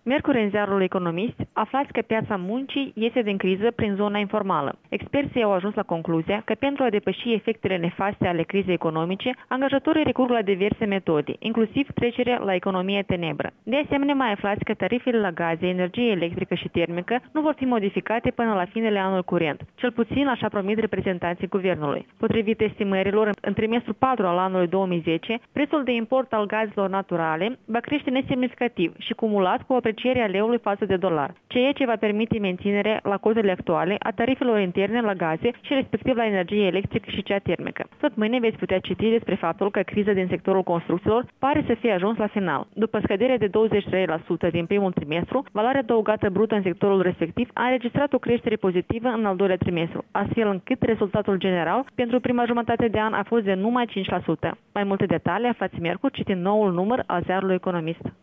Miercuri în ziarul Economist, aflați că piața muncii iese din criză prin zona informală. Experții au ajuns la concluzia că pentru a depăși efectele nefaste ale crizei economice, angajatorii recurg la diverse metode, inclusiv trecerea la economie tenebră. De asemenea, mai aflați că tarifele la gaze, energie electrică și termică nu vor fi modificate până la finele anului curent. Cel puțin așa promit reprezentanții guvernului. Potrivit estimărilor, în trimestrul 4 al anului 2010, prețul de import al gazelor naturale va crește nesemnificativ și cumulat cu aprecierea leului față de dolar, ceea ce va permite menținerea la cotele actuale a tarifelor interne la gaze și respectiv la energie electrică și cea termică. Tot mâine veți putea citi despre faptul că criza din sectorul construcțiilor pare să fie ajuns la final. După scăderea de 23% din primul trimestru, valoarea adăugată brută în sectorul respectiv a înregistrat o creștere pozitivă în al doilea trimestru, astfel încât rezultatul general pentru prima jumătate de an a fost de numai 5%. Mai multe detalii aflați miercuri citind noul număr al ziarului Economist.